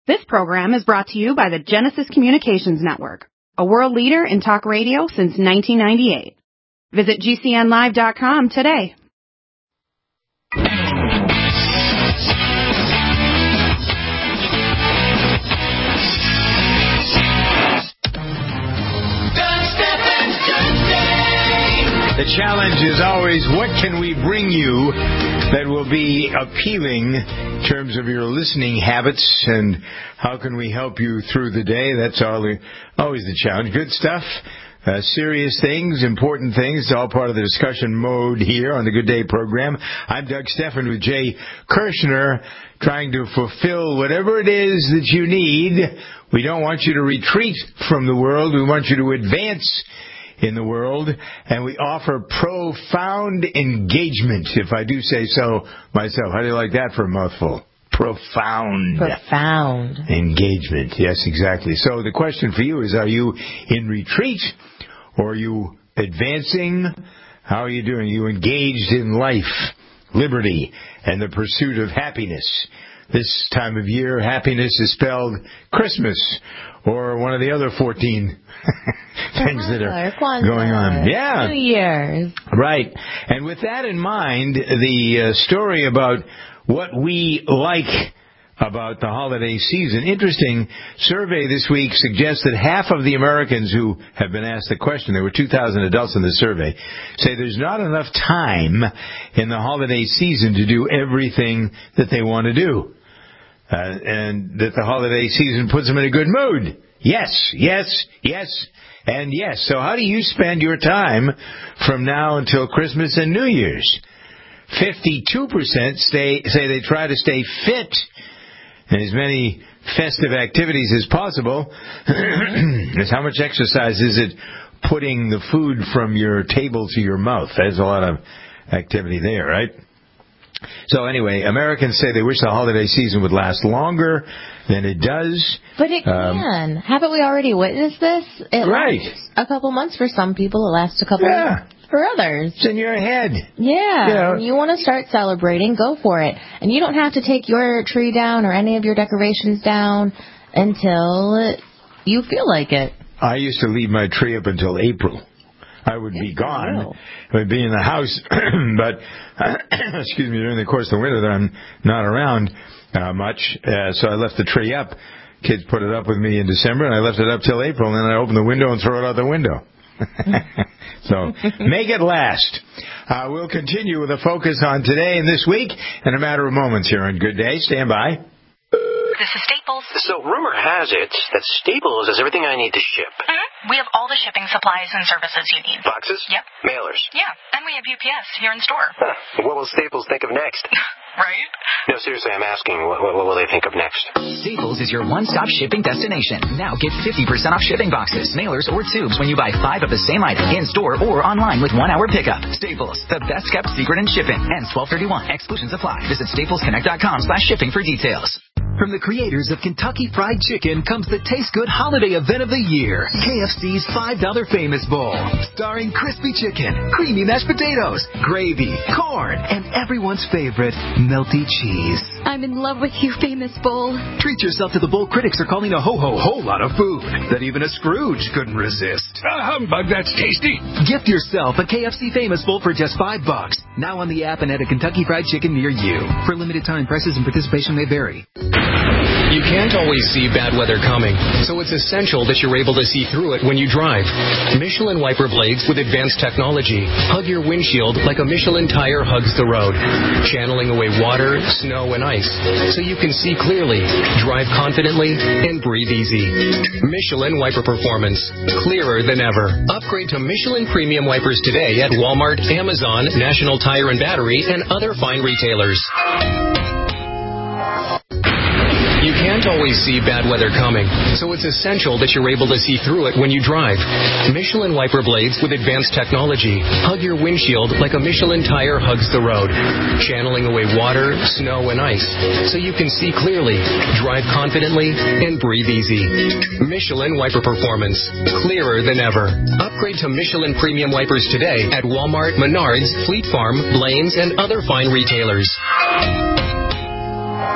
This program is brought to you by the Genesis Communications Network, a world leader in talk radio since 1998. Visit GCNlive.com today. The challenge is always, what can we bring you that will be appealing in terms of your listening habits, and how can we help you through the day? That's always the challenge. Good stuff, serious things, important things, all part of the discussion mode here on the Good Day program. I'm Doug Stephan with Jay Kirshner, trying to fulfill whatever it is that you need. We don't want you to retreat from the world. We want you to advance in the world, and we offer profound engagement, if I do say so myself. How do you like that for a mouthful? Profound engagement. Yes, exactly. So the question for you is, are you in retreat, or are you advancing? How are you doing? Are you engaged in life, liberty, and the pursuit of happiness? This time of year, happiness is spelled Christmas, or one of the other 14 things that are going on. Yeah. New Year's. Right. And with that in mind, the story about what we like about the holiday season. Interesting survey this week suggests that half of the Americans who have been asked the question, there were 2,000 adults in the survey, say there's not enough time in the holiday season to do everything that they want to do. And that the holiday season puts them in a good mood. Yes, yes, yes, and yes. So how do you spend your time from now until Christmas and New Year's? 52% say they try to stay fit and as many festive activities as possible. How much exercise is it putting the food from your table to your mouth? There's a lot of activity there, right? So anyway, Americans say they wish the holiday season would last longer than it does. But it can. Haven't we already witnessed this? It lasts a couple months for some people. It lasts a couple months for others. It's in your head. Yeah. When you want to start celebrating, go for it. And you don't have to take your tree down or any of your decorations down until you feel like it. I used to leave my tree up until April. I would be gone. I would be in the house, but excuse me, during the course of the winter, that I'm not around much. So I left the tree up. Kids put it up with me in December, and I left it up till April, and then I opened the window and throw it out the window. So make it last. We'll continue with a focus on today and this week in a matter of moments here on Good Day. Stand by. This is Staples. So rumor has it that Staples has everything I need to ship. Mm-hmm. We have all the shipping supplies and services you need. Boxes? Yep. Mailers? Yeah, and we have UPS here in store. Huh. What will Staples think of next? Right? No, seriously, I'm asking, what will they think of next? Staples is your one-stop shipping destination. Now get 50% off shipping boxes, mailers, or tubes when you buy 5 of the same item in-store or online with 1-hour pickup. Staples, the best-kept secret in shipping. Ends 12/31. Exclusions apply. Visit staplesconnect.com/shipping for details. From the creators of Kentucky Fried Chicken comes the Taste Good holiday event of the year, KFC's $5 Famous Bowl, starring crispy chicken, creamy mashed potatoes, gravy, corn, and everyone's favorite, melty cheese. I'm in love with you, Famous Bowl. Treat yourself to the bowl critics are calling a whole lot of food that even a Scrooge couldn't resist. Humbug, that's tasty. Gift yourself a KFC Famous Bowl for just $5. Now on the app and at a Kentucky Fried Chicken near you. For limited time, prices and participation may vary. You can't always see bad weather coming, so it's essential that you're able to see through it when you drive. Michelin wiper blades with advanced technology hug your windshield like a Michelin tire hugs the road, channeling away water, snow, and ice, so you can see clearly, drive confidently, and breathe easy. Michelin wiper performance, clearer than ever. Upgrade to Michelin premium wipers today at Walmart, Amazon, National Tire and Battery, and other fine retailers. You can't always see bad weather coming, so it's essential that you're able to see through it when you drive. Michelin wiper blades with advanced technology hug your windshield like a Michelin tire hugs the road, channeling away water, snow, and ice, so you can see clearly, drive confidently, and breathe easy. Michelin wiper performance, clearer than ever. Upgrade to Michelin premium wipers today at Walmart, Menards, Fleet Farm, Blaine's, and other fine retailers.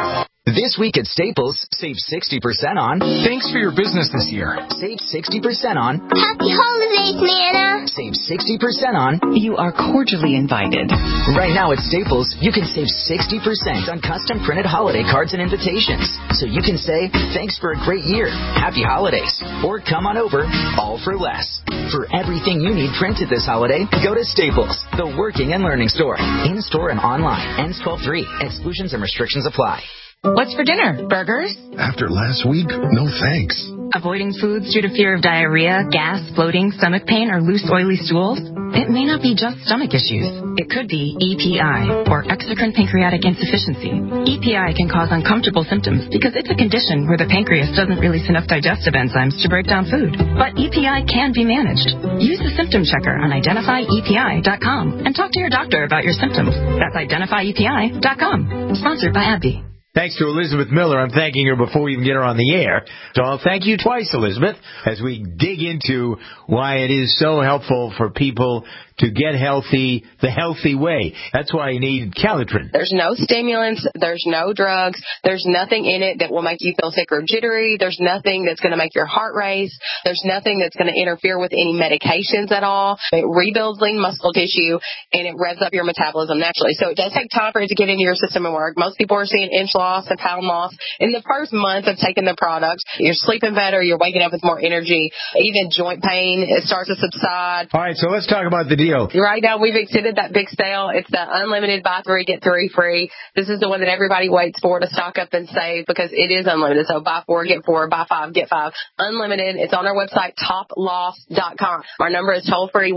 This week at Staples, save 60% on. Thanks for your business this year. Save 60% on. Happy holidays, Nana. Save 60% on. You are cordially invited. Right now at Staples, you can save 60% on custom printed holiday cards and invitations. So you can say, thanks for a great year, happy holidays, or come on over, all for less. For everything you need printed this holiday, go to Staples, the working and learning store. In-store and online. Ends 12/3. Exclusions and restrictions apply. What's for dinner? Burgers? After last week, no thanks. Avoiding foods due to fear of diarrhea, gas, bloating, stomach pain, or loose, oily stools? It may not be just stomach issues. It could be EPI, or exocrine pancreatic insufficiency. EPI can cause uncomfortable symptoms because it's a condition where the pancreas doesn't release enough digestive enzymes to break down food. But EPI can be managed. Use the symptom checker on identifyepi.com and talk to your doctor about your symptoms. That's identifyepi.com. Sponsored by AbbVie. Thanks to Elizabeth Miller. I'm thanking her before we even get her on the air. So I'll thank you twice, Elizabeth, as we dig into why it is so helpful for people to get healthy the healthy way. That's why you need Calitrin. There's no stimulants. There's no drugs. There's nothing in it that will make you feel sick or jittery. There's nothing that's going to make your heart race. There's nothing that's going to interfere with any medications at all. It rebuilds lean muscle tissue, and it revs up your metabolism naturally. So it does take time for it to get into your system and work. Most people are seeing inch loss and pound loss in the first month of taking the product. You're sleeping better. You're waking up with more energy. Even joint pain, it starts to subside. All right, so let's talk about the deal. Right now, we've extended that big sale. It's the unlimited buy 3, get 3 free. This is the one that everybody waits for to stock up and save because it is unlimited. So buy 4, get 4, buy 5, get 5. Unlimited. It's on our website, toploss.com. Our number is toll-free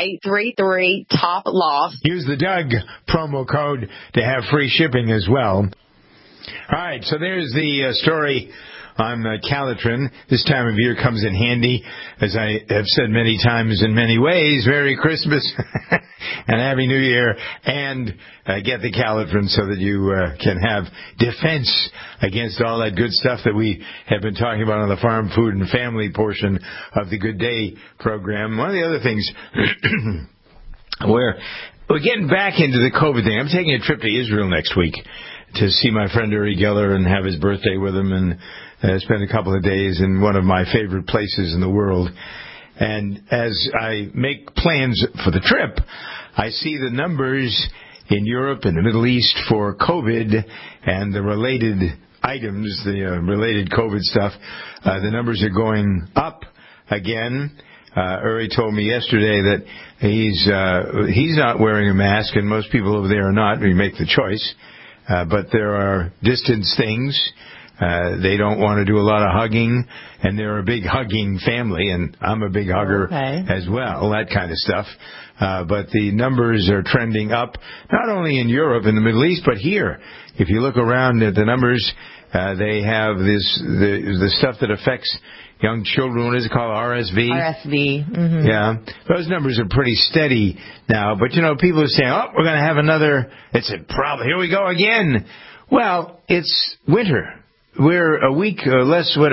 1-833-TOP-LOSS. Use the Doug promo code to have free shipping as well. All right, so there's the story on Calitrin. This time of year comes in handy, as I have said many times in many ways. Merry Christmas and Happy New Year, and get the Calitrin so that you can have defense against all that good stuff that we have been talking about on the Farm, Food, and Family portion of the Good Day program. One of the other things we're getting back into the COVID thing. I'm taking a trip to Israel next week to see my friend Uri Geller and have his birthday with him and spend a couple of days in one of my favorite places in the world. And as I make plans for the trip, I see the numbers in Europe and the Middle East for COVID and the related items, the related COVID stuff. The numbers are going up again. Uri told me yesterday that he's not wearing a mask, and most people over there are not. We make the choice. But there are distance things. They don't want to do a lot of hugging, and they're a big hugging family, and I'm a big hugger as well, that kind of stuff. But the numbers are trending up, not only in Europe and the Middle East, but here. If you look around at the numbers, they have the stuff that affects young children. What is it called? RSV? RSV. Mm-hmm. Yeah. Those numbers are pretty steady now. But, people are saying, we're going to have another, it's a problem. Here we go again. Well, it's winter. We're a week or less, 2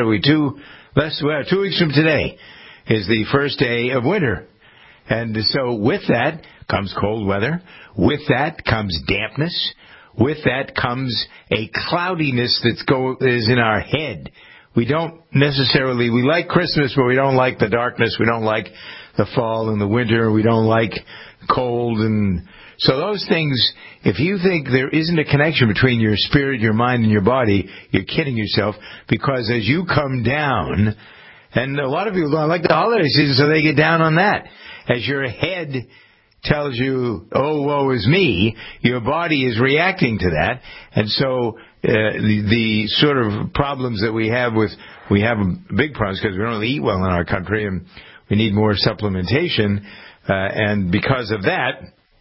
weeks from today is the first day of winter. And so with that comes cold weather. With that comes dampness. With that comes a cloudiness that is in our head. We don't necessarily, we like Christmas, but we don't like the darkness. We don't like the fall and the winter. We don't like cold. And so those things, if you think there isn't a connection between your spirit, your mind, and your body, you're kidding yourself, because as you come down, and a lot of people don't like the holiday season, so they get down on that. As your head tells you, oh, woe is me, your body is reacting to that. And so the sort of problems that we have big problems because we don't really eat well in our country, and we need more supplementation. And because of that,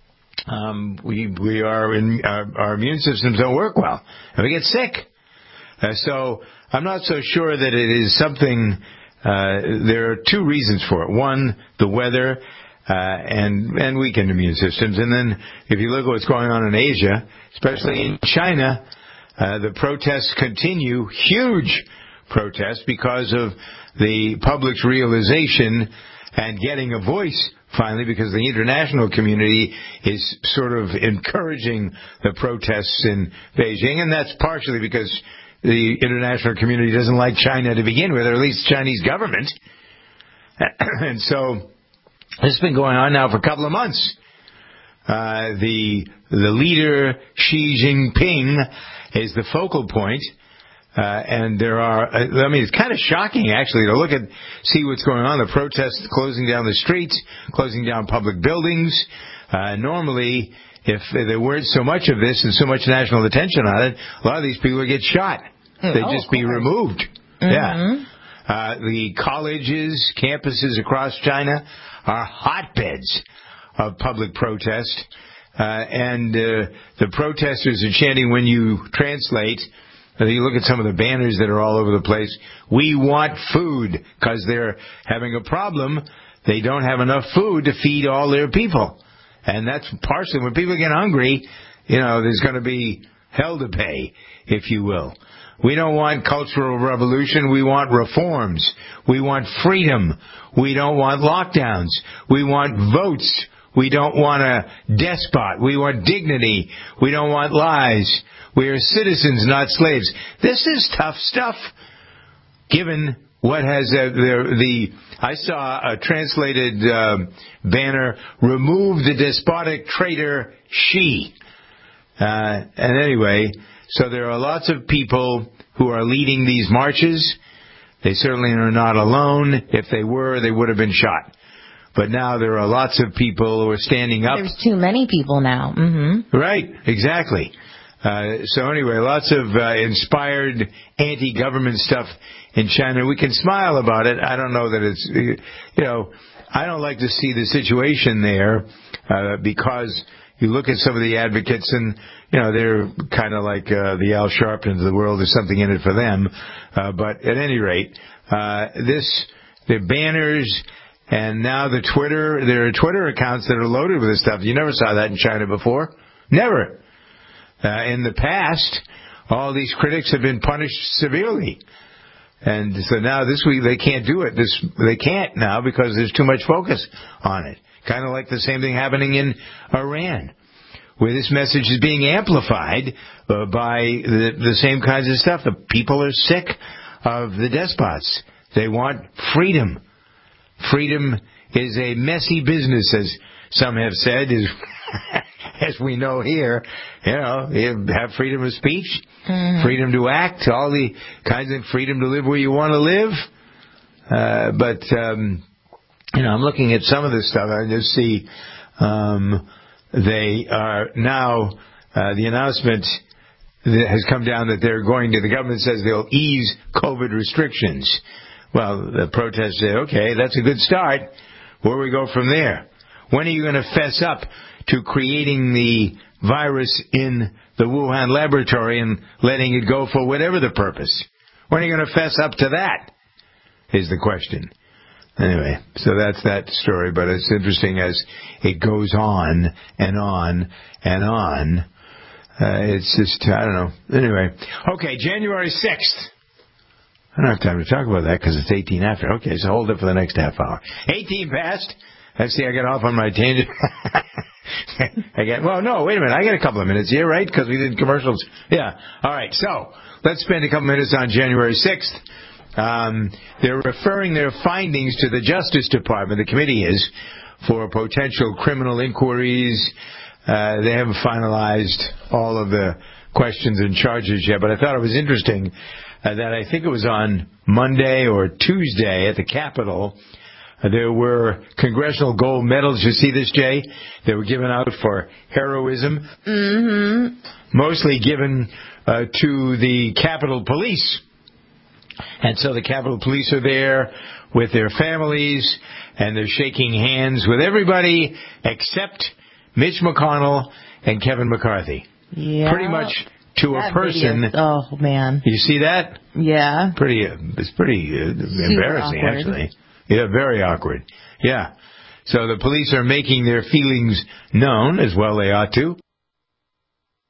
our immune systems don't work well, and we get sick. So I'm not so sure that it is something. There are 2 reasons for it. One, the weather. And weakened immune systems. And then if you look at what's going on in Asia, especially in China, the protests continue, huge protests, because of the public's realization and getting a voice finally, because the international community is sort of encouraging the protests in Beijing. And that's partially because the international community doesn't like China to begin with, or at least the Chinese government. And so this has been going on now for a couple of months. The leader, Xi Jinping, is the focal point. And there are, it's kind of shocking, actually, to see what's going on. The protests closing down the streets, closing down public buildings. Normally, if there weren't so much of this and so much national attention on it, a lot of these people would get shot. They'd just be removed. Yeah. The colleges, campuses across China are hotbeds of public protest. And the protesters are chanting, when you translate, you look at some of the banners that are all over the place, we want food, because they're having a problem. They don't have enough food to feed all their people. And that's partially, when people get hungry, there's going to be hell to pay, if you will. We don't want cultural revolution. We want reforms. We want freedom. We don't want lockdowns. We want votes. We don't want a despot. We want dignity. We don't want lies. We are citizens, not slaves. This is tough stuff, given what has I saw a translated banner, remove the despotic traitor Xi. And anyway, so there are lots of people who are leading these marches. They certainly are not alone. If they were, they would have been shot. But now there are lots of people who are standing up. There's too many people now. Mm-hmm. Right, exactly. So anyway, lots of inspired anti-government stuff in China. We can smile about it. I don't know that it's, I don't like to see the situation there because you look at some of the advocates and, they're kind of like the Al Sharptons of the world. There's something in it for them. But at any rate, the banners and now there are Twitter accounts that are loaded with this stuff. You never saw that in China before. Never. In the past, all these critics have been punished severely. And so now this week they can't do it. They can't now because there's too much focus on it. Kind of like the same thing happening in Iran, where this message is being amplified by the same kinds of stuff. The people are sick of the despots. They want freedom. Freedom is a messy business, as some have said, as we know here. You have freedom of speech, freedom to act, all the kinds of freedom to live where you want to live. But I'm looking at some of this stuff. I just see they are now, the announcement that has come down that the government says they'll ease COVID restrictions. Well, the protests say, okay, that's a good start. Where do we go from there? When are you going to fess up to creating the virus in the Wuhan laboratory and letting it go for whatever the purpose? When are you going to fess up to that, is the question. Anyway, so that's that story, but it's interesting as it goes on and on and on. It's just, I don't know. Anyway, okay, January 6th. I don't have time to talk about that because it's 18 after. Okay, so hold it for the next half hour. 18 past. Let's see, I got off on my tangent. Well, no, wait a minute. I got a couple of minutes here, right? Because we did commercials. Yeah. All right, so let's spend a couple minutes on January 6th. They're referring their findings to the Justice Department. The committee is for potential criminal inquiries. They haven't finalized all of the questions and charges yet, but I thought it was interesting that I think it was on Monday or Tuesday at the Capitol, there were congressional gold medals. You see this, Jay? They were given out for heroism. Mm-hmm. Mostly given to the Capitol Police. And so the Capitol Police are there with their families, and they're shaking hands with everybody except Mitch McConnell and Kevin McCarthy. Yeah. Pretty much to a person. Video. Oh, man. You see that? Yeah. It's pretty embarrassing, awkward. actually. Yeah, very awkward. Yeah. So the police are making their feelings known, as well they ought to.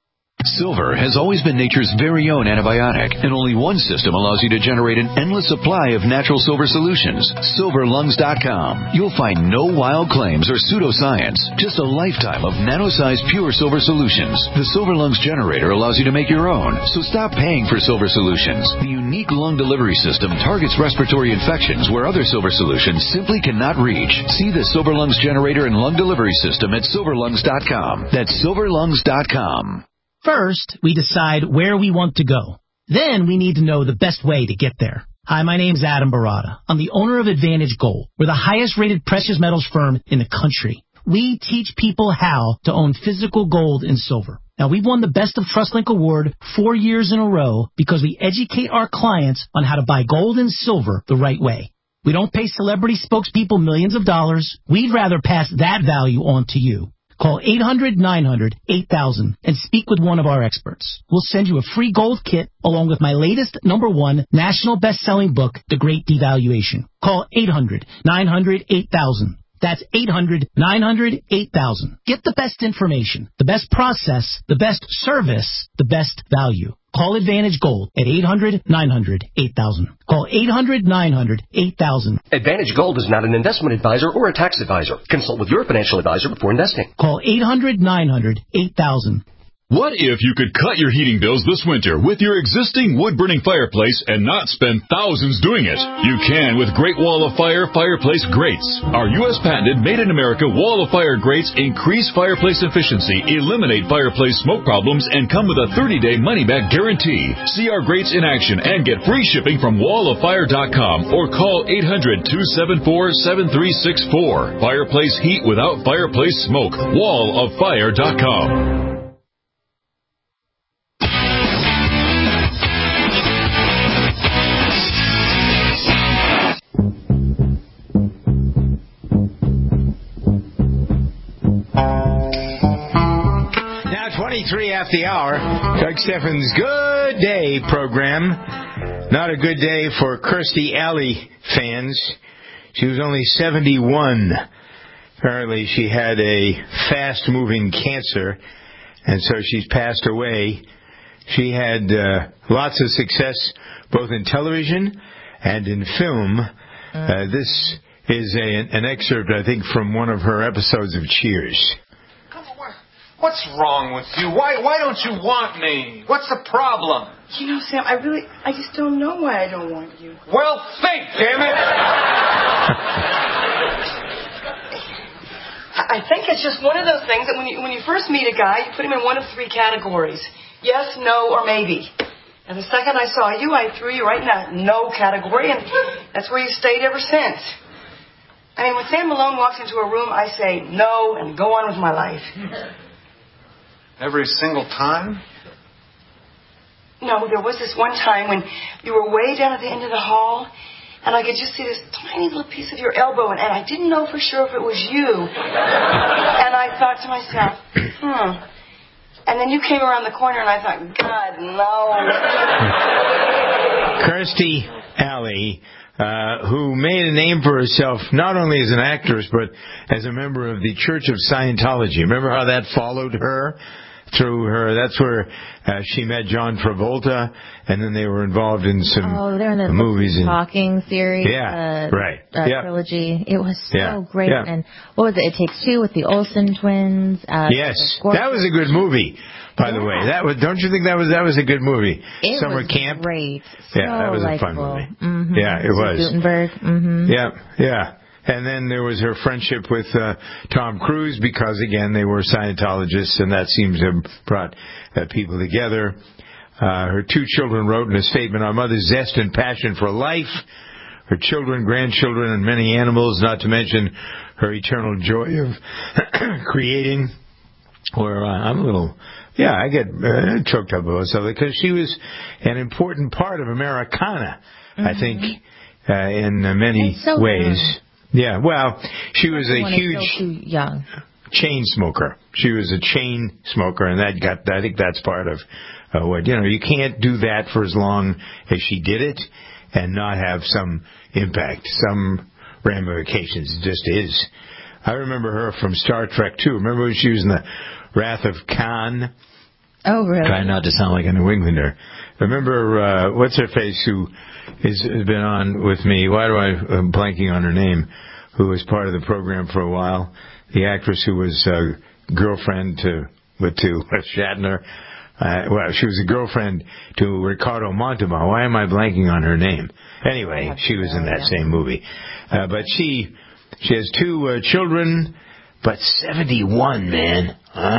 Silver has always been nature's very own antibiotic, and only one system allows you to generate an endless supply of natural silver solutions. SilverLungs.com. You'll find no wild claims or pseudoscience, just a lifetime of nano-sized pure silver solutions. The Silver Lungs generator allows you to make your own, so stop paying for silver solutions. The unique lung delivery system targets respiratory infections where other silver solutions simply cannot reach. See the Silver Lungs generator and lung delivery system at SilverLungs.com. That's SilverLungs.com. First, we decide where we want to go. Then we need to know the best way to get there. Hi, my name's Adam Barada. I'm the owner of Advantage Gold. We're the highest-rated precious metals firm in the country. We teach people how to own physical gold and silver. Now, we've won the Best of TrustLink Award 4 years in a row because we educate our clients on how to buy gold and silver the right way. We don't pay celebrity spokespeople millions of dollars. We'd rather pass that value on to you. Call 800-900-8000 and speak with one of our experts. We'll send you a free gold kit along with my latest #1 national best-selling book, The Great Devaluation. Call 800-900-8000. That's 800-900-8000. Get the best information, the best process, the best service, the best value. Call Advantage Gold at 800-900-8000. Call 800-900-8000. Advantage Gold is not an investment advisor or a tax advisor. Consult with your financial advisor before investing. Call 800-900-8000. What if you could cut your heating bills this winter with your existing wood-burning fireplace and not spend thousands doing it? You can with Great Wall of Fire fireplace grates. Our U.S. patented made-in-America Wall of Fire grates increase fireplace efficiency, eliminate fireplace smoke problems, and come with a 30-day money-back guarantee. See our grates in action and get free shipping from walloffire.com or call 800-274-7364. Fireplace heat without fireplace smoke. walloffire.com. Now 23 after the hour, Doug Steffens' Good Day program. Not a good day for Kirstie Alley fans. She was only 71. Apparently she had a fast-moving cancer, and so she's passed away. She had lots of success both in television and in film. This is an excerpt, I think, from one of her episodes of Cheers. What's wrong with you? Why don't you want me? What's the problem? You know, Sam, I just don't know why I don't want you. Well, think, damn it! I think it's just one of those things that when you first meet a guy, you put him in one of 3 categories. Yes, no, or maybe. And the second I saw you, I threw you right in that no category, and that's where you stayed ever since. I mean, when Sam Malone walks into a room, I say no and go on with my life. Every single time? No, there was this one time when you were way down at the end of the hall, and I could just see this tiny little piece of your elbow, and I didn't know for sure if it was you. And I thought to myself, And then you came around the corner, and I thought, God, no. Kirstie Alley, who made a name for herself not only as an actress, but as a member of the Church of Scientology. Remember how that followed her? Through her, that's where she met John Travolta, and then they were involved in some they're in the movies and Talking series, trilogy. It was so great. Yeah. And what was it? It Takes Two with the Olsen twins. Yes, that was a good movie. By the way, don't you think that was a good movie? Summer Camp. Great. Yeah, that was a fun movie. Mm-hmm. Yeah, it was. Gutenberg. Mm-hmm. Yeah. And then there was her friendship with Tom Cruise because, again, they were Scientologists, and that seems to have brought people together. Her 2 children wrote in a statement, "Our mother's zest and passion for life, her children, grandchildren, and many animals, not to mention her eternal joy of creating." Or I'm a little... Yeah, I get choked up about something because she was an important part of Americana, I think, in many ways. Young. Yeah, well, she was a huge young chain smoker. She was a chain smoker, and I think that's part of what, you can't do that for as long as she did it and not have some impact, some ramifications. It just is. I remember her from Star Trek, too. Remember when she was in the Wrath of Khan? Oh, really? Trying not to sound like a New Englander. Remember, what's her face who has been on with me? Why do I'm blanking on her name? Who was part of the program for a while? The actress who was girlfriend to Shatner. Well, she was a girlfriend to Ricardo Montalban. Why am I blanking on her name? Anyway, she was in that same movie. But she has 2 children, but 71, man.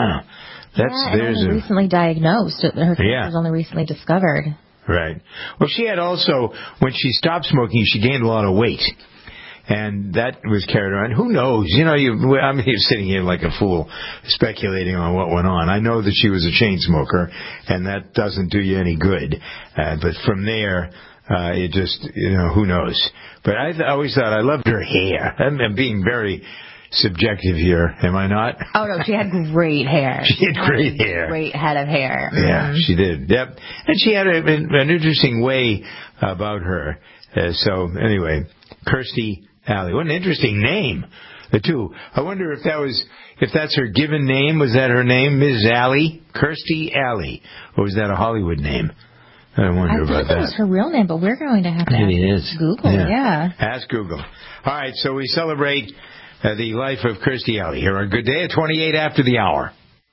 Recently diagnosed. Her cancer was only recently discovered. Right. Well, she had also, when she stopped smoking, she gained a lot of weight. And that was carried around. Who knows? I'm here sitting here like a fool speculating on what went on. I know that she was a chain smoker, and that doesn't do you any good. But from there, it just, who knows? But I always thought I loved her hair. I'm being very subjective here, am I not? Oh, no, she had great hair. She had great hair. Great head of hair. Yeah, she did. Yep. And she had an interesting way about her. So, anyway, Kirstie Alley. What an interesting name, the two. I wonder if that's her given name. Was that her name, Ms. Alley? Kirstie Alley. Or was that a Hollywood name? I wonder about that. It was her real name, but we're going to have to ask Google. Yeah. Ask Google. All right, so we celebrate the life of Kirstie Alley here on Good Day at 28 after the hour.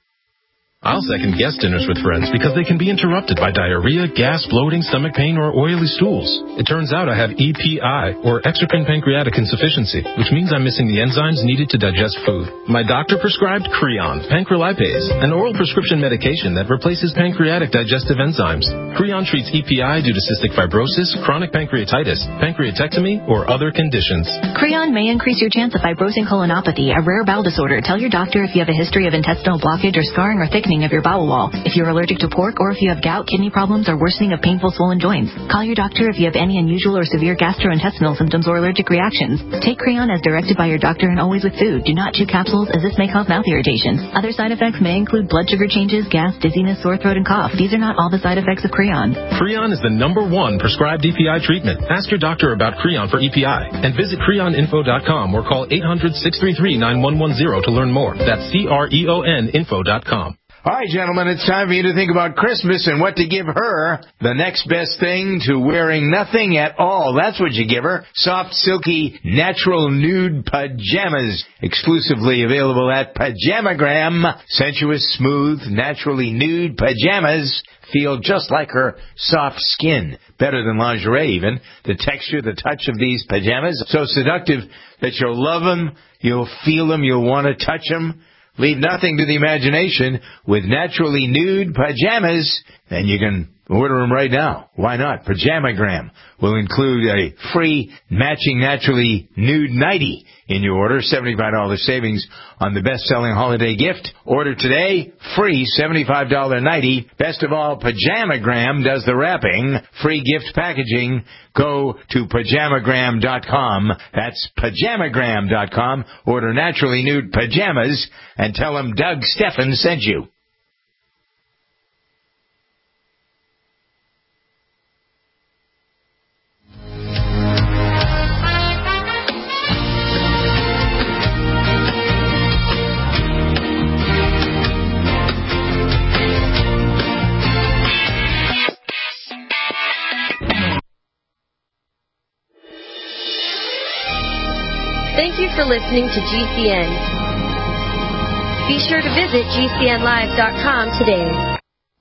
I'll second guest dinners with friends because they can be interrupted by diarrhea, gas, bloating, stomach pain, or oily stools. It turns out I have EPI, or exocrine pancreatic insufficiency, which means I'm missing the enzymes needed to digest food. My doctor prescribed Creon, pancrelipase, an oral prescription medication that replaces pancreatic digestive enzymes. Creon treats EPI due to cystic fibrosis, chronic pancreatitis, pancreatectomy, or other conditions. Creon may increase your chance of fibrosing colonopathy, a rare bowel disorder. Tell your doctor if you have a history of intestinal blockage or scarring or thickening of your bowel wall, if you're allergic to pork, or if you have gout, kidney problems, or worsening of painful swollen joints. Call your doctor if you have any unusual or severe gastrointestinal symptoms or allergic reactions. Take Creon as directed by your doctor and always with food. Do not chew capsules, as this may cause mouth irritation. Other side effects may include blood sugar changes, gas, dizziness, sore throat, and cough. These are not all the side effects of Creon. Creon is the #1 prescribed EPI treatment. Ask your doctor about Creon for EPI and visit creoninfo.com or call 800-633-9110 to learn more. That's CREONinfo.com. All right, gentlemen, it's time for you to think about Christmas and what to give her. The next best thing to wearing nothing at all. That's what you give her. Soft, silky, natural nude pajamas. Exclusively available at Pajamagram. Sensuous, smooth, naturally nude pajamas. Feel just like her soft skin. Better than lingerie, even. The texture, the touch of these pajamas. So seductive that you'll love them, you'll feel them, you'll want to touch them. Leave nothing to the imagination with naturally nude pajamas, and you can order them right now. Why not? Pajamagram will include a free matching naturally nude nightie in your order. $75 savings on the best-selling holiday gift. Order today. Free $75 nightie. Best of all, Pajamagram does the wrapping. Free gift packaging. Go to Pajamagram.com. That's Pajamagram.com. Order naturally nude pajamas and tell them Doug Steffen sent you. Thank you for listening to GCN. Be sure to visit GCNlive.com today.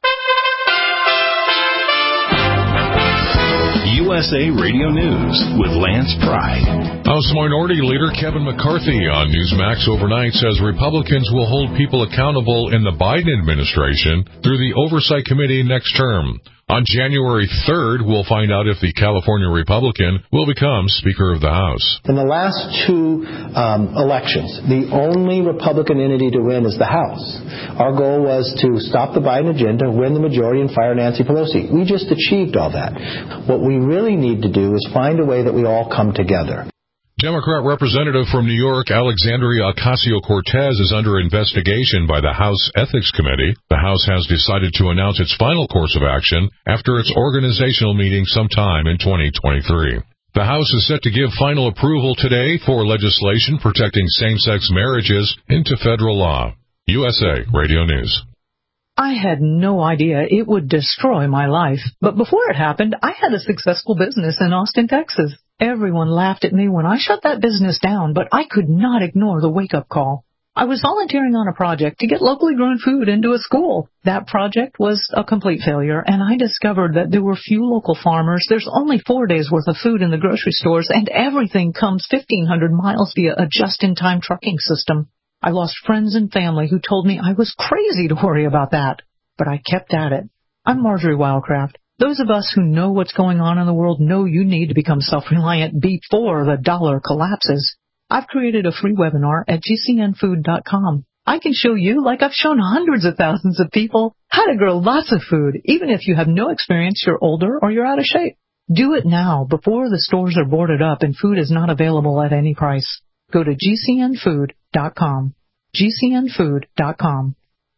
USA Radio News with Lance Pride. House Minority Leader Kevin McCarthy on Newsmax overnight says Republicans will hold people accountable in the Biden administration through the Oversight Committee next term. On January 3rd, we'll find out if the California Republican will become Speaker of the House. In the last two elections, the only Republican entity to win is the House. Our goal was to stop the Biden agenda, win the majority, and fire Nancy Pelosi. We just achieved all that. What we really need to do is find a way that we all come together. Democrat representative from New York, Alexandria Ocasio-Cortez, is under investigation by the House Ethics Committee. The House has decided to announce its final course of action after its organizational meeting sometime in 2023. The House is set to give final approval today for legislation protecting same-sex marriages into federal law. USA Radio News. I had no idea it would destroy my life. But before it happened, I had a successful business in Austin, Texas. Everyone laughed at me when I shut that business down, but I could not ignore the wake-up call. I was volunteering on a project to get locally grown food into a school. That project was a complete failure, and I discovered that there were few local farmers. There's only 4 days' worth of food in the grocery stores, and everything comes 1,500 miles via a just-in-time trucking system. I lost friends and family who told me I was crazy to worry about that, but I kept at it. I'm Marjorie Wildcraft. Those of us who know what's going on in the world know you need to become self-reliant before the dollar collapses. I've created a free webinar at gcnfood.com. I can show you, like I've shown hundreds of thousands of people, how to grow lots of food, even if you have no experience, you're older, or you're out of shape. Do it now, before the stores are boarded up and food is not available at any price. Go to gcnfood.com. gcnfood.com.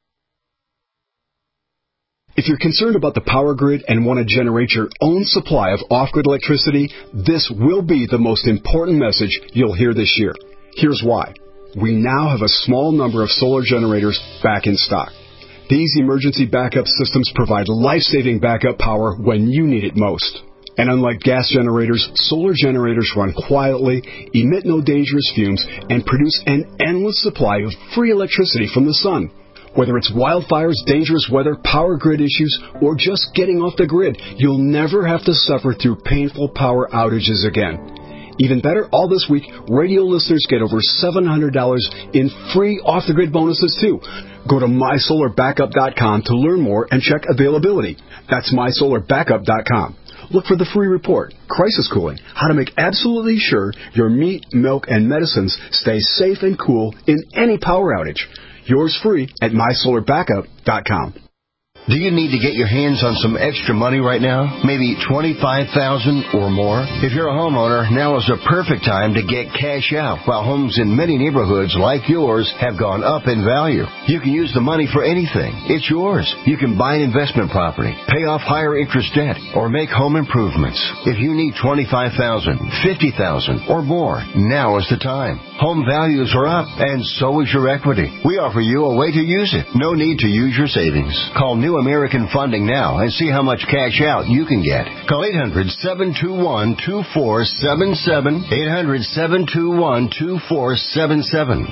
If you're concerned about the power grid and want to generate your own supply of off-grid electricity, this will be the most important message you'll hear this year. Here's why. We now have a small number of solar generators back in stock. These emergency backup systems provide life-saving backup power when you need it most. And unlike gas generators, solar generators run quietly, emit no dangerous fumes, and produce an endless supply of free electricity from the sun. Whether it's wildfires, dangerous weather, power grid issues, or just getting off the grid, you'll never have to suffer through painful power outages again. Even better, all this week, radio listeners get over $700 in free off-the-grid bonuses, too. Go to mysolarbackup.com to learn more and check availability. That's mysolarbackup.com. Look for the free report, Crisis Cooling, how to make absolutely sure your meat, milk, and medicines stay safe and cool in any power outage. Yours free at mysolarbackup.com. Do you need to get your hands on some extra money right now? Maybe $25,000 or more? If you're a homeowner, now is the perfect time to get cash out while homes in many neighborhoods like yours have gone up in value. You can use the money for anything. It's yours. You can buy an investment property, pay off higher interest debt, or make home improvements. If you need $25,000, $50,000 or more, now is the time. Home values are up, and so is your equity. We offer you a way to use it. No need to use your savings. Call New American Funding now and see how much cash out you can get. Call 800-721-2477. 800-721-2477.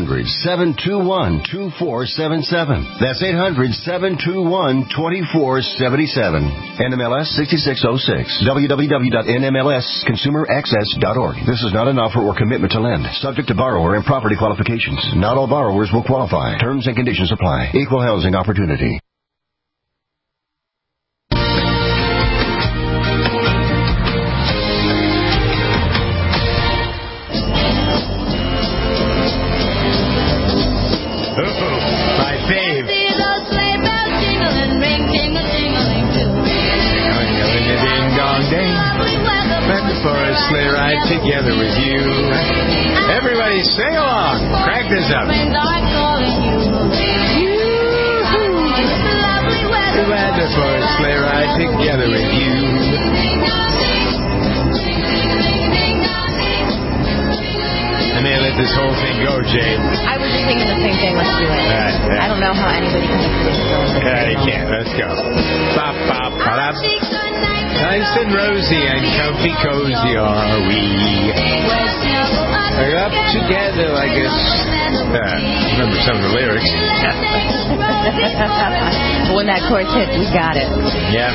800-721-2477. That's 800-721-2477. NMLS 6606. www.nmlsconsumeraccess.org. This is not an offer or commitment to lend. Subject to borrower and property qualifications. Not all borrowers will qualify. Terms and conditions apply. Equal housing opportunity. Sleigh ride together with you. Everybody sing along. Crack this up. Weather for a sleigh ride together with you. And they let this whole thing go, Jay. I was just thinking the same thing. Let's do it. I don't know how anybody can make this go. Yeah, you can't. Let's go. Bop, bop, bop. Nice and rosy and comfy cozy are we. We're up together like a... remember some of the lyrics. When that chorus hits, we got it. Yeah.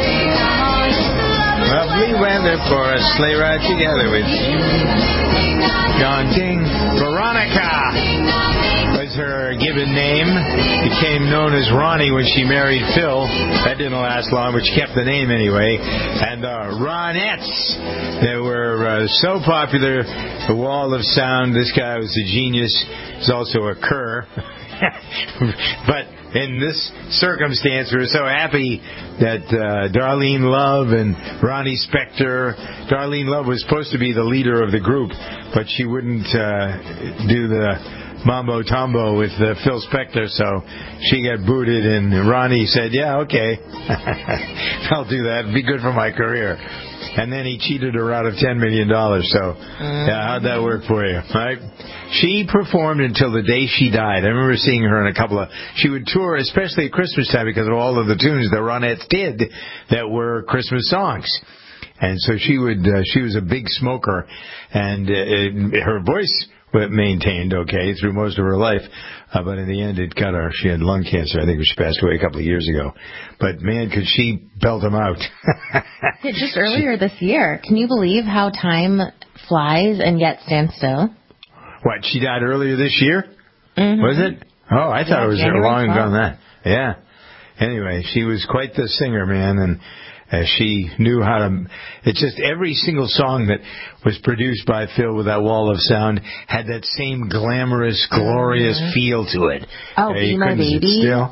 Lovely weather for a sleigh ride together with you. John King. Veronica was her given name. Became known as Ronnie when she married Phil. That didn't last long, but she kept the name anyway. And Ronettes, they were so popular. The Wall of Sound. This guy was a genius. He's also a cur. But in this circumstance, we were so happy that Darlene Love and Ronnie Spector. Darlene Love was supposed to be the leader of the group, but she wouldn't do the mambo tambo with Phil Spector, so she got booted, and Ronnie said, yeah, okay, I'll do that. It'd be good for my career. And then he cheated her out of $10 million, so yeah, how'd that work for you, right? She performed until the day she died. I remember seeing her in she would tour, especially at Christmas time, because of all of the tunes the Ronettes did that were Christmas songs. And so she was a big smoker, and her voice maintained okay through most of her life, but in the end it got her. She had lung cancer. I think she passed away a couple of years ago. But man, could she belt them out. Just earlier this year, can you believe how time flies and yet stands still? What, she died earlier this year? Mm-hmm. Was it? Oh, I thought it was long ago than that. Yeah. Anyway, she was quite the singer, man, and she knew how to. It's just every single song that was produced by Phil with that wall of sound had that same glamorous, glorious feel to it. Oh, Be My Baby. Still.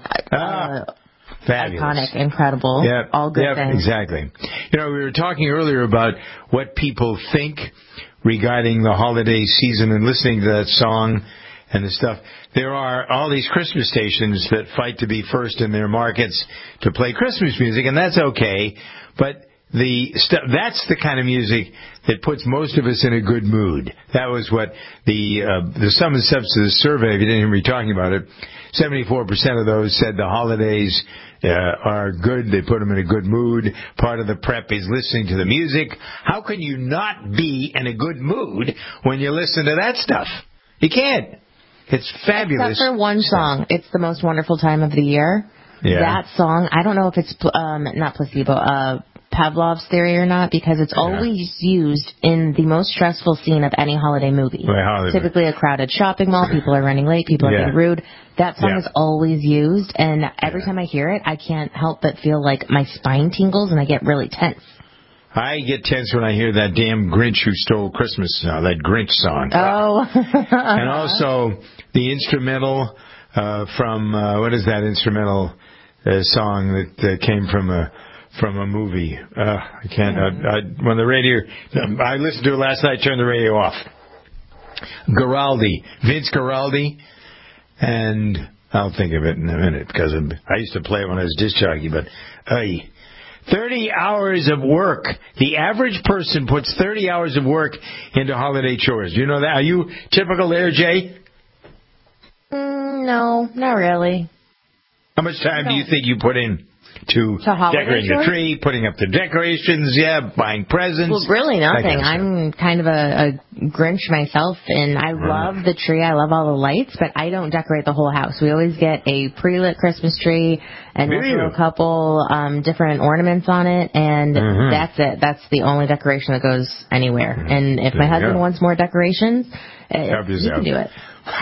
Fabulous. Iconic, incredible. Yep. All good things. Exactly. You know, we were talking earlier about what people think regarding the holiday season and listening to that song and the stuff. There are all these Christmas stations that fight to be first in their markets to play Christmas music, and that's okay, but that's the kind of music that puts most of us in a good mood. That was what the sum and substance of the survey, if you didn't hear me talking about it, 74% of those said the holidays are good. They put them in a good mood. Part of the prep is listening to the music. How can you not be in a good mood when you listen to that stuff? You can't. It's fabulous. Except for one song. It's the most wonderful time of the year. Yeah. That song, I don't know if it's not placebo, Pavlov's Theory or not, because it's always used in the most stressful scene of any holiday movie. Typically a crowded shopping mall, people are running late, people are being rude. That song is always used, and every time I hear it, I can't help but feel like my spine tingles and I get really tense. I get tense when I hear that damn Grinch Who Stole Christmas, that Grinch song. Oh. And also the instrumental from, what is that instrumental song that came from a movie? I can't, when the radio, I listened to it last night, turned the radio off. Vince Guaraldi, and I'll think of it in a minute, because I used to play it when I was disc jockey, but, 30 hours of work. The average person puts 30 hours of work into holiday chores. Do you know that? Are you typical there, Jay? No, not really. How much time do you think you put in to decorating the tree, putting up the decorations, buying presents? Well, really nothing. I'm kind of a Grinch myself, and I love the tree. I love all the lights, but I don't decorate the whole house. We always get a pre-lit Christmas tree, and we'll throw a couple different ornaments on it, and that's it. That's the only decoration that goes anywhere. And if my husband wants more decorations, he can do it.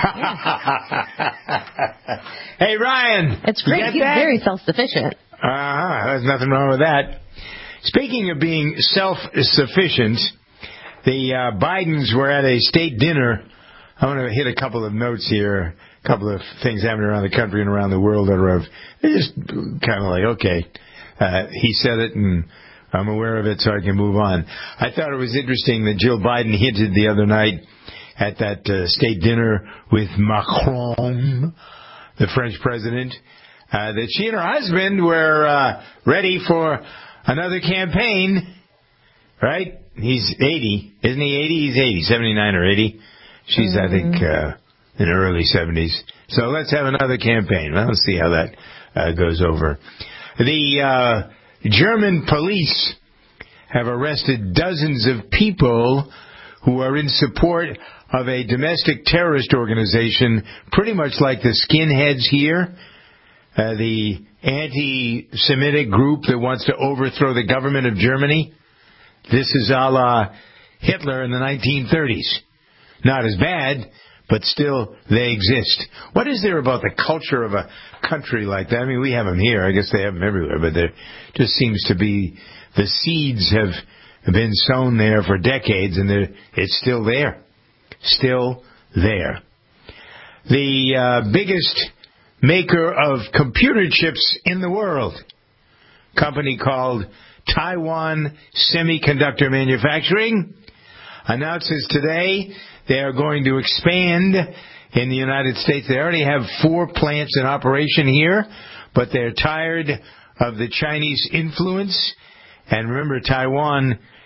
Hey, Ryan. It's great. He's very self-sufficient. There's nothing wrong with that. Speaking of being self-sufficient, the Bidens were at a state dinner. I want to hit a couple of notes here, a couple of things happening around the country and around the world that are just kind of like, okay, he said it and I'm aware of it so I can move on. I thought it was interesting that Jill Biden hinted the other night at that state dinner with Macron, the French president, that she and her husband were ready for another campaign, right? He's 80. Isn't he 80? He's 80, 79 or 80. She's, I think, in her early 70s. So let's have another campaign. Well, let's see how that goes over. The German police have arrested dozens of people who are in support of a domestic terrorist organization, pretty much like the skinheads here, the anti-Semitic group that wants to overthrow the government of Germany. This is a la Hitler in the 1930s. Not as bad, but still they exist. What is there about the culture of a country like that? I mean, we have them here. I guess they have them everywhere, but there just seems to be the seeds have been sown there for decades, and it's still there. Still there. The biggest maker of computer chips in the world, company called Taiwan Semiconductor Manufacturing, announces today they are going to expand in the United States. They already have 4 plants in operation here, but they're tired of the Chinese influence. And remember, Taiwan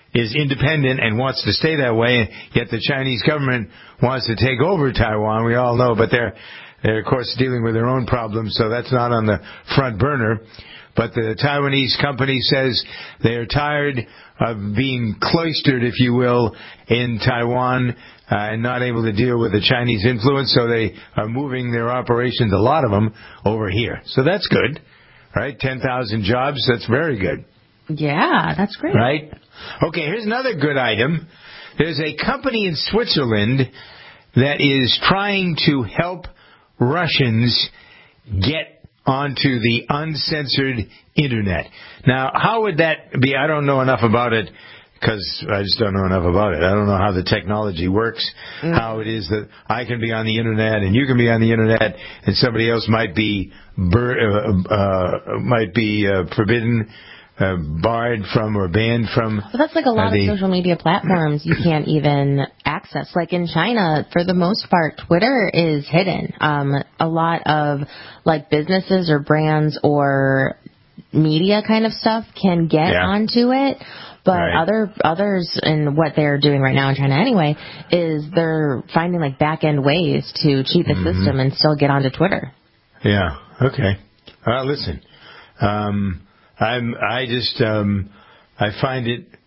is independent and wants to stay that way, yet the Chinese government wants to take over Taiwan. We all know, but they're of course dealing with their own problems, so that's not on the front burner. But the Taiwanese company says they are tired of being cloistered, if you will, in Taiwan and not able to deal with the Chinese influence, so they are moving their operations, a lot of them, over here. So that's good, right? 10,000 jobs, that's very good. Yeah, that's great. Right? Okay, here's another good item. There's a company in Switzerland that is trying to help Russians get onto the uncensored Internet. Now, how would that be? I don't know enough about it because I just don't know enough about it. I don't know how the technology works, how it is that I can be on the Internet and you can be on the Internet and somebody else might be forbidden, barred from or banned from. Well, that's like a lot of social media platforms you can't even access. Like in China, for the most part, Twitter is hidden. A lot of like businesses or brands or media kind of stuff can get onto it. But others, and what they're doing right now in China anyway, is they're finding like back end ways to cheat the system and still get onto Twitter. Yeah. Okay. Listen. I just find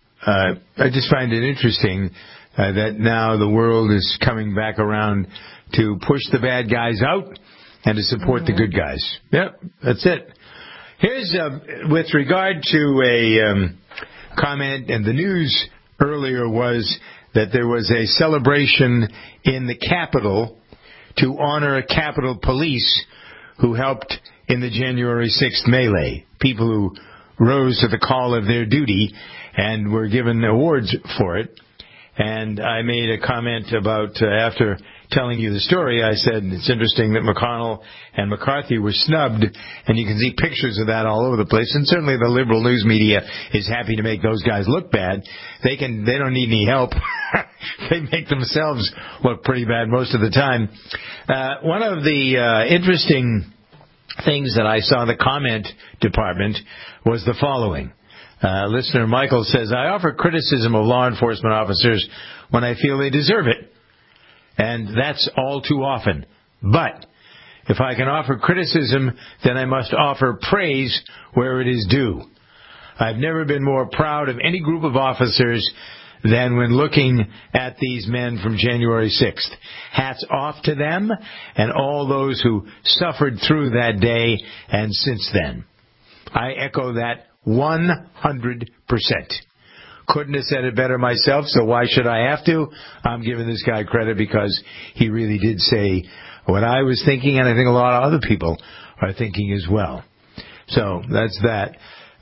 it interesting that now the world is coming back around to push the bad guys out and to support the good guys. Yep, that's it. Here's with regard to a comment, and the news earlier was that there was a celebration in the Capitol to honor Capitol Police who helped in the January 6th melee. People who rose to the call of their duty and were given awards for it. And I made a comment about, after telling you the story, I said it's interesting that McConnell and McCarthy were snubbed, and you can see pictures of that all over the place. And certainly the liberal news media is happy to make those guys look bad. They don't need any help. They make themselves look pretty bad most of the time. One of the interesting things that I saw in the comment department was the following. Listener Michael says, I offer criticism of law enforcement officers when I feel they deserve it. And that's all too often. But if I can offer criticism, then I must offer praise where it is due. I've never been more proud of any group of officers than when looking at these men from January 6th. Hats off to them and all those who suffered through that day and since then. I echo that 100%. Couldn't have said it better myself, so why should I have to? I'm giving this guy credit because he really did say what I was thinking, and I think a lot of other people are thinking as well. So that's that.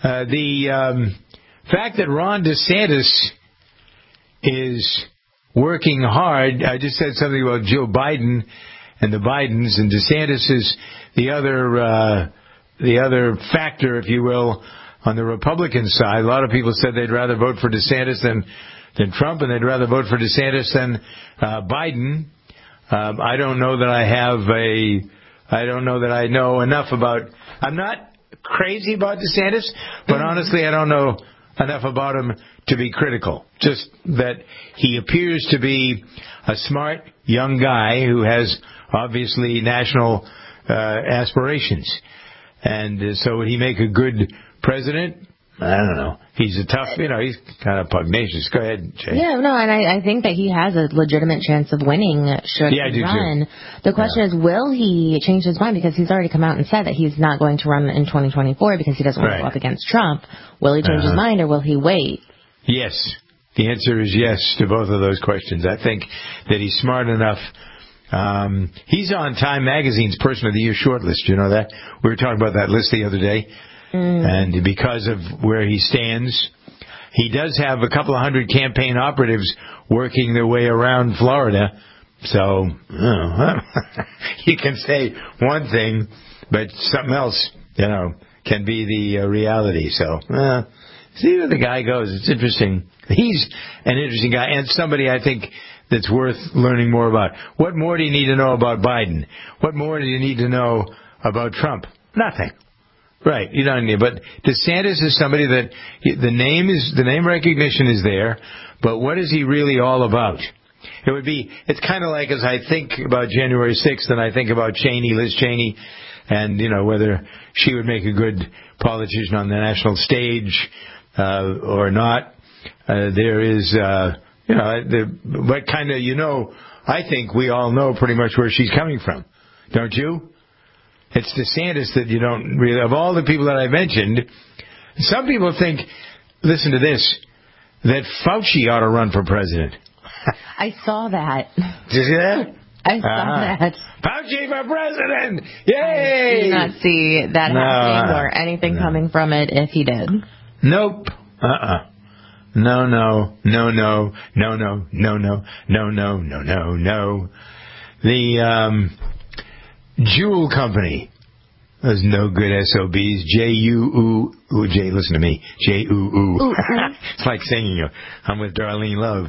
The fact that Ron DeSantis is working hard. I just said something about Joe Biden and the Bidens, and DeSantis is the other factor, if you will, on the Republican side. A lot of people said they'd rather vote for DeSantis than Trump, and they'd rather vote for DeSantis than Biden. I don't know that I know enough about. I'm not crazy about DeSantis, but honestly, I don't know enough about him to be critical. Just that he appears to be a smart young guy who has obviously national aspirations. And so would he make a good president? I don't know. He's a tough, he's kind of pugnacious. Go ahead, Jay. Yeah, no, and I think that he has a legitimate chance of winning should he run. The question is, will he change his mind? Because he's already come out and said that he's not going to run in 2024 because he doesn't want to go up against Trump. Will he change his mind, or will he wait? Yes. The answer is yes to both of those questions. I think that he's smart enough. He's on Time Magazine's Person of the Year shortlist. You know that? We were talking about that list the other day. And because of where he stands, he does have a couple of hundred campaign operatives working their way around Florida. So, you can say one thing, but something else, can be the reality. So, see where the guy goes. It's interesting. He's an interesting guy and somebody I think that's worth learning more about. What more do you need to know about Biden? What more do you need to know about Trump? Nothing. Right, you don't need. But DeSantis is somebody that the name recognition is there, but what is he really all about? It's kind of like as I think about January 6th and I think about Liz Cheney, and whether she would make a good politician on the national stage or not. There is, what kind of, I think we all know pretty much where she's coming from, don't you? It's DeSantis that you don't really, of all the people that I mentioned, some people think, listen to this, that Fauci ought to run for president. I saw that. Did you see that? I saw that. Fauci for president! Yay! I did not see that happening or anything coming from it if he did. Nope. No. The Juul Company. Those no good SOBs. Jay, listen to me. J-U-U. It's like singing. I'm with Darlene Love.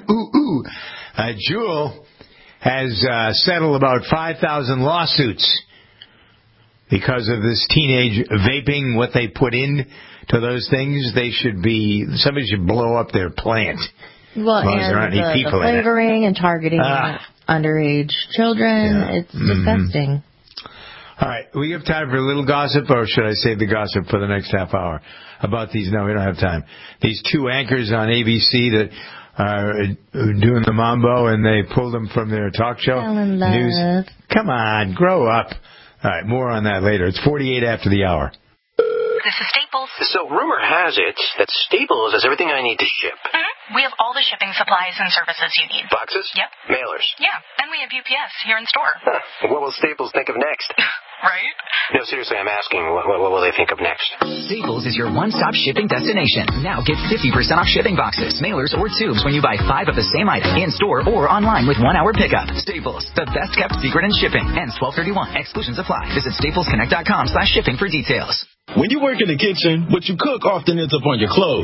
Juul has settled about 5,000 lawsuits because of this teenage vaping, what they put in to those things. Somebody should blow up their plant. Well, and the flavoring and targeting underage children, it's disgusting. All right, we have time for a little gossip, or should I save the gossip for the next half hour about these? No, we don't have time. These two anchors on ABC that are doing the mambo, and they pulled them from their talk show. News. Come on, grow up. All right, more on that later. It's 48 after the hour. This is Staples. So rumor has it that Staples has everything I need to ship. Mm-hmm. We have all the shipping supplies and services you need. Boxes? Yep. Mailers? Yeah, and we have UPS here in store. What will Staples think of next? Right? No, seriously, I'm asking, what will they think of next? Staples is your one-stop shipping destination. Now get 50% off shipping boxes, mailers, or tubes when you buy 5 of the same item in-store or online with 1-hour pickup. Staples, the best-kept secret in shipping. Ends 12/31. Exclusions apply. Visit staplesconnect.com/shipping for details. When you work in the kitchen, what you cook often ends up on your clothes.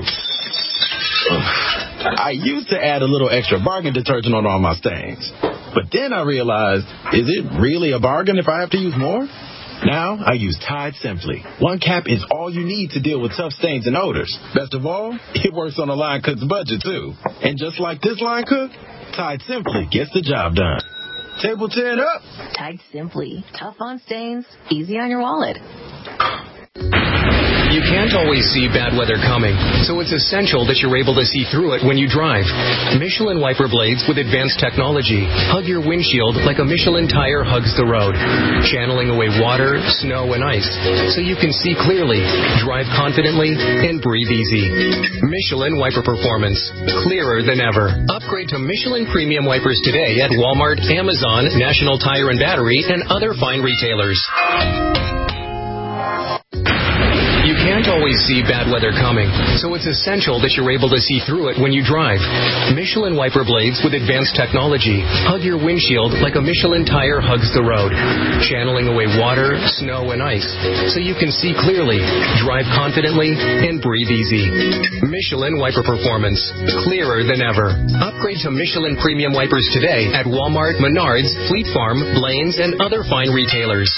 I used to add a little extra bargain detergent on all my stains. But then I realized, is it really a bargain if I have to use more? Now I use Tide Simply. One cap is all you need to deal with tough stains and odors. Best of all, it works on a line cook's budget too. And just like this line cook, Tide Simply gets the job done. Table 10 up. Tide Simply. Tough on stains, easy on your wallet. You can't always see bad weather coming, so it's essential that you're able to see through it when you drive. Michelin wiper blades with advanced technology hug your windshield like a Michelin tire hugs the road, channeling away water, snow, and ice so you can see clearly, drive confidently, and breathe easy. Michelin wiper performance, clearer than ever. Upgrade to Michelin premium wipers today at Walmart, Amazon, National Tire and Battery, and other fine retailers. You can't always see bad weather coming, so it's essential that you're able to see through it when you drive. Michelin wiper blades with advanced technology hug your windshield like a Michelin tire hugs the road, channeling away water, snow, and ice so you can see clearly, drive confidently, and breathe easy. Michelin wiper performance, clearer than ever. Upgrade to Michelin premium wipers today at Walmart, Menards, Fleet Farm, Blaine's, and other fine retailers.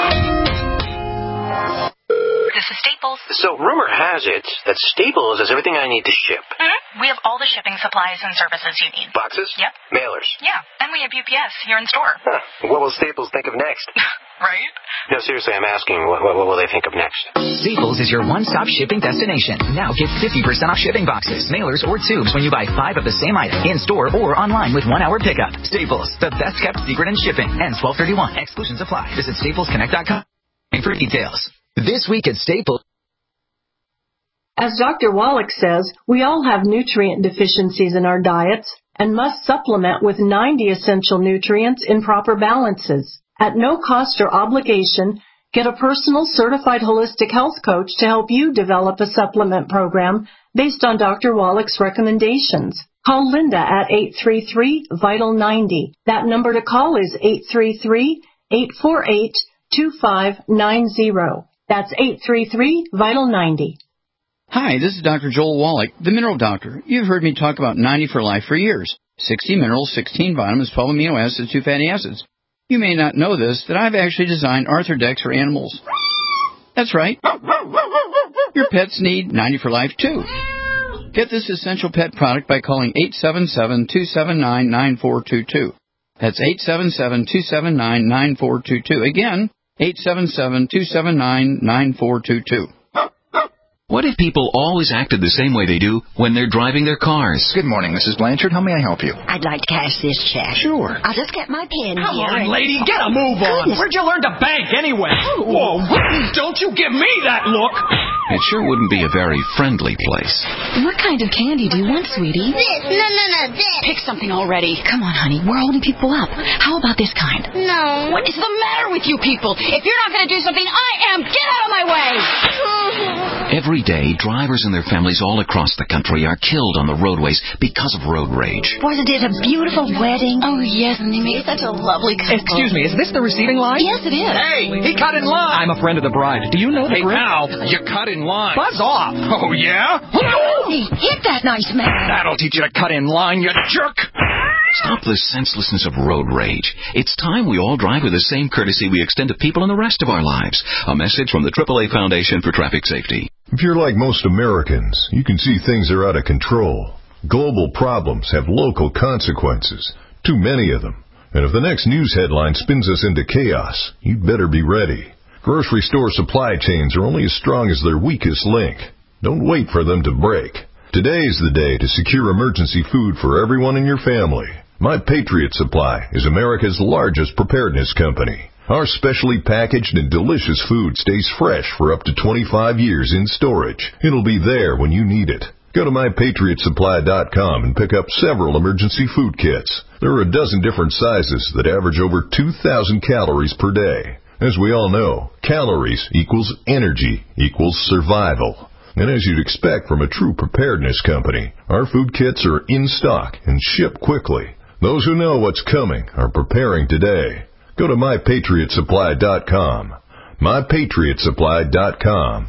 This is Staples. So rumor has it that Staples has everything I need to ship. Mm-hmm. We have all the shipping supplies and services you need. Boxes? Yep. Mailers? Yeah, and we have UPS here in store. What will Staples think of next? Right? No, seriously, I'm asking, what will they think of next? Staples is your one-stop shipping destination. Now get 50% off shipping boxes, mailers, or tubes when you buy 5 of the same item in-store or online with 1-hour pickup. Staples, the best-kept secret in shipping. Ends 12/31. Exclusions apply. Visit staplesconnect.com for details. This week at Staples. As Dr. Wallach says, we all have nutrient deficiencies in our diets and must supplement with 90 essential nutrients in proper balances. At no cost or obligation, get a personal certified holistic health coach to help you develop a supplement program based on Dr. Wallach's recommendations. Call Linda at 833-VITAL-90. That number to call is 833-848-2590. That's 833-VITAL-90. Hi, this is Dr. Joel Wallach, the Mineral Doctor. You've heard me talk about 90 for Life for years. 60 minerals, 16 vitamins, 12 amino acids, 2 fatty acids. You may not know this, that I've actually designed Arthrodex for animals. That's right. Your pets need 90 for Life, too. Get this essential pet product by calling 877-279-9422. That's 877-279-9422. Again, 877-279-9422. What if people always acted the same way they do when they're driving their cars? Good morning, Mrs. Blanchard. How may I help you? I'd like to cash this check. Sure. I'll just get my pen Come here. on, lady, get a move on. Where'd you learn to bank anyway? Whoa, don't you give me that look. It sure wouldn't be a very friendly place. What kind of candy do you want, sweetie? This. No, this. Pick something already. Come on, honey. We're holding people up. How about this kind? No. What is the matter with you people? If you're not going to do something, I am. Get out of my way. Every day, drivers and their families all across the country are killed on the roadways because of road rage. Wasn't it a beautiful wedding? Oh, yes, and they made such a lovely couple. Excuse me, is this the receiving line? Yes, it is. Hey, he cut in line. I'm a friend of the bride. Do you know the grip? Now, you cut in line. Buzz off. Oh, yeah? Hey, hit that nice man. That'll teach you to cut in line, you jerk. Stop the senselessness of road rage. It's time we all drive with the same courtesy we extend to people in the rest of our lives. A message from the AAA Foundation for Traffic Safety. If you're like most Americans, you can see things are out of control. Global problems have local consequences, too many of them. And if the next news headline spins us into chaos, you'd better be ready. Grocery store supply chains are only as strong as their weakest link. Don't wait for them to break. Today is the day to secure emergency food for everyone in your family. My Patriot Supply is America's largest preparedness company. Our specially packaged and delicious food stays fresh for up to 25 years in storage. It'll be there when you need it. Go to MyPatriotSupply.com and pick up several emergency food kits. There are a dozen different sizes that average over 2,000 calories per day. As we all know, calories equals energy equals survival. And as you'd expect from a true preparedness company, our food kits are in stock and ship quickly. Those who know what's coming are preparing today. Go to MyPatriotSupply.com. MyPatriotSupply.com.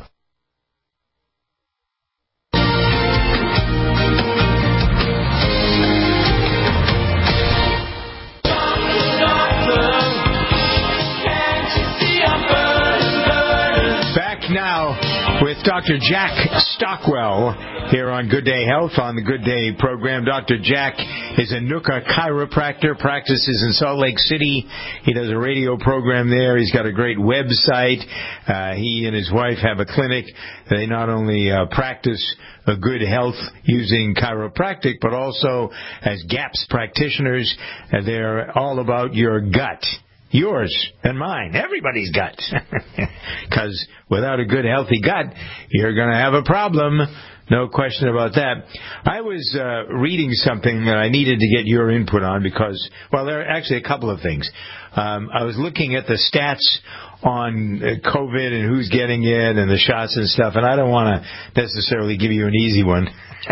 Back now with Dr. Jack Stockwell here on Good Day Health on the Good Day program. Dr. Jack is a Nuka chiropractor, practices in Salt Lake City. He does a radio program there. He's got a great website. He and his wife have a clinic. They not only practice good health using chiropractic, but also as GAPS practitioners. They're all about your gut. Yours and mine, everybody's gut. Because without a good, healthy gut, you're going to have a problem. No question about that. I was reading something that I needed to get your input on because, well, there are actually a couple of things. I was looking at the stats on COVID and who's getting it and the shots and stuff, and I don't want to necessarily give you an easy one.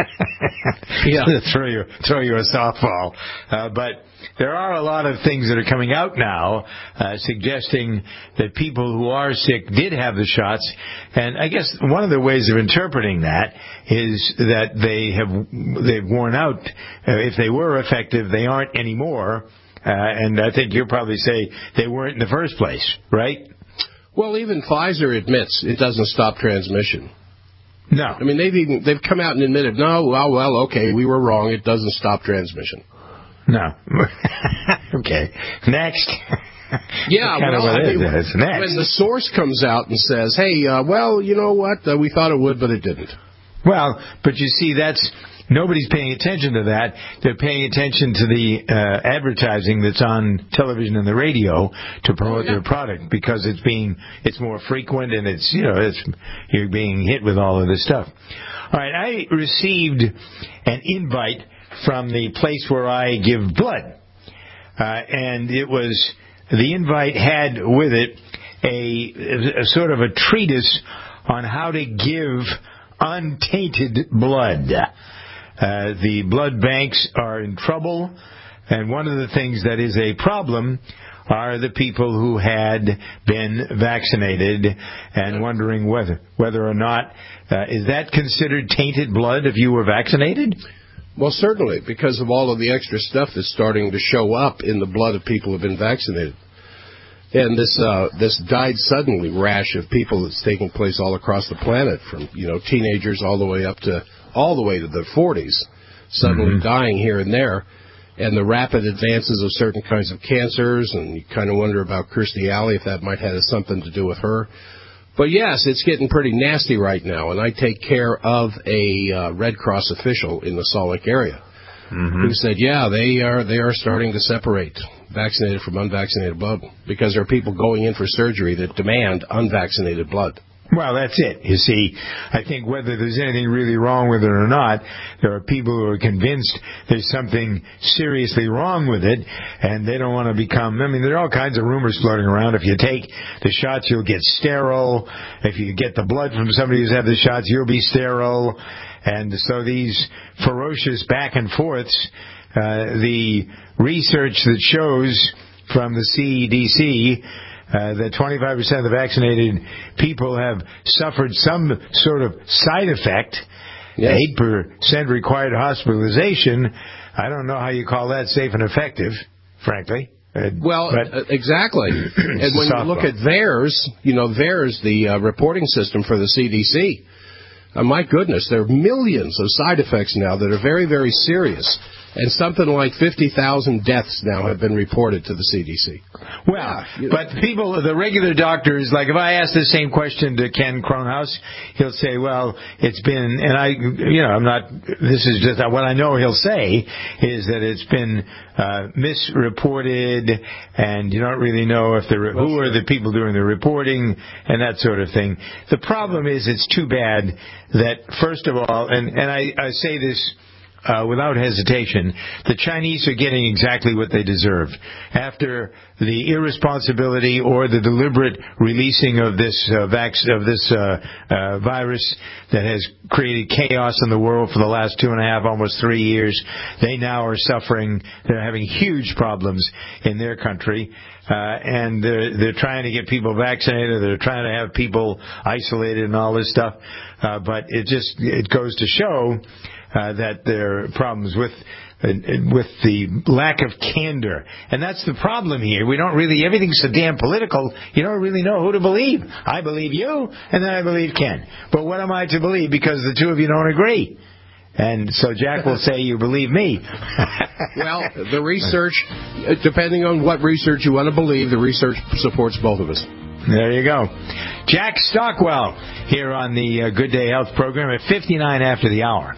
Yeah. throw you a softball. But there are a lot of things that are coming out now suggesting that people who are sick did have the shots. And I guess one of the ways of interpreting that is that they've worn out. If they were effective, they aren't anymore. And I think you'll probably say they weren't in the first place, right? Well, even Pfizer admits it doesn't stop transmission. No. I mean, they've come out and admitted, no, well, okay, we were wrong. It doesn't stop transmission. No. Okay. Next. Yeah, next. When the source comes out and says, hey, well, you know what, we thought it would, but it didn't. Well, but you see, nobody's paying attention to that. They're paying attention to the advertising that's on television and the radio to promote their product because it's more frequent and you're being hit with all of this stuff. All right, I received an invite from the place where I give blood, and the invite had with it a sort of a treatise on how to give untainted blood. The blood banks are in trouble, and one of the things that is a problem are the people who had been vaccinated and wondering whether or not, is that considered tainted blood if you were vaccinated? Well, certainly, because of all of the extra stuff that's starting to show up in the blood of people who have been vaccinated. And this died suddenly rash of people that's taking place all across the planet, from teenagers all the way to the 40s, suddenly dying here and there, and the rapid advances of certain kinds of cancers, and you kind of wonder about Kirstie Alley, if that might have something to do with her. But yes, it's getting pretty nasty right now, and I take care of a Red Cross official in the Salt Lake area who said, yeah, they are starting to separate vaccinated from unvaccinated blood, because there are people going in for surgery that demand unvaccinated blood. Well, that's it. You see, I think whether there's anything really wrong with it or not, there are people who are convinced there's something seriously wrong with it, and they don't want to become... I mean, there are all kinds of rumors floating around. If you take the shots, you'll get sterile. If you get the blood from somebody who's had the shots, you'll be sterile. And so these ferocious back and forths, the research that shows from the CDC... that 25% of the vaccinated people have suffered some sort of side effect. Yes. 8% required hospitalization. I don't know how you call that safe and effective, frankly. Exactly. And when you look at VAERS, VAERS, the reporting system for the CDC, my goodness, there are millions of side effects now that are very, very serious. And something like 50,000 deaths now have been reported to the CDC. Well, but people, the regular doctors, like if I ask the same question to Ken Kronhaus, he'll say, well, it's been, and I'm not, this is just what I know he'll say, is that it's been misreported, and you don't really know if who are the people doing the reporting, and that sort of thing. The problem is, it's too bad that, first of all, and I say this without hesitation, the Chinese are getting exactly what they deserve. After the irresponsibility or the deliberate releasing of this virus that has created chaos in the world for the last 2.5, almost 3 years, they now are suffering. They're having huge problems in their country. And they're trying to get people vaccinated. They're trying to have people isolated and all this stuff. But it goes to show that there are problems with the lack of candor. And that's the problem here. We don't really, everything's so damn political, you don't really know who to believe. I believe you, and then I believe Ken. But what am I to believe, because the two of you don't agree? And so Jack will say, you believe me. Well, the research, depending on what research you want to believe, the research supports both of us. There you go. Jack Stockwell here on the Good Day Health program at 59 after the hour.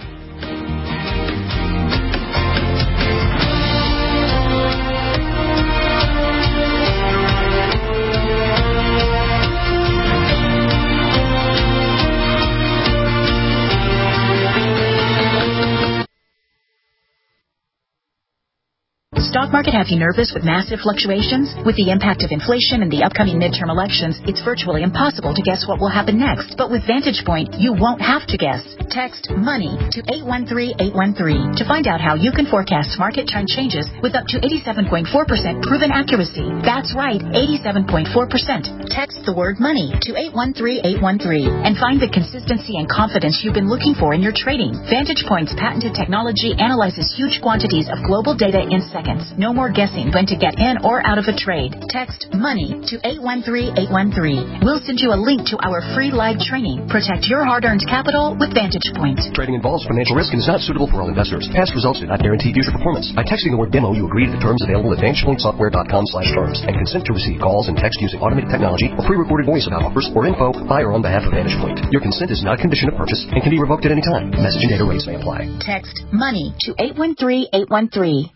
Stock market have you nervous with massive fluctuations? With the impact of inflation and the upcoming midterm elections, it's virtually impossible to guess what will happen next. But with Vantage Point, you won't have to guess. Text MONEY to 813-813 to find out how you can forecast market trend changes with up to 87.4% proven accuracy. That's right, 87.4%. Text the word MONEY to 813-813 and find the consistency and confidence you've been looking for in your trading. Vantage Point's patented technology analyzes huge quantities of global data in seconds. No more guessing when to get in or out of a trade. Text MONEY to 813-813. We'll send you a link to our free live training. Protect your hard-earned capital with Vantage Point. Trading involves financial risk and is not suitable for all investors. Past results do not guarantee future performance. By texting the word demo, you agree to the terms available at VantagePointSoftware.com/terms and consent to receive calls and text using automated technology or pre-recorded voice about offers or info by or on behalf of Vantage Point. Your consent is not a condition of purchase and can be revoked at any time. Message and data rates may apply. Text MONEY to 813-813.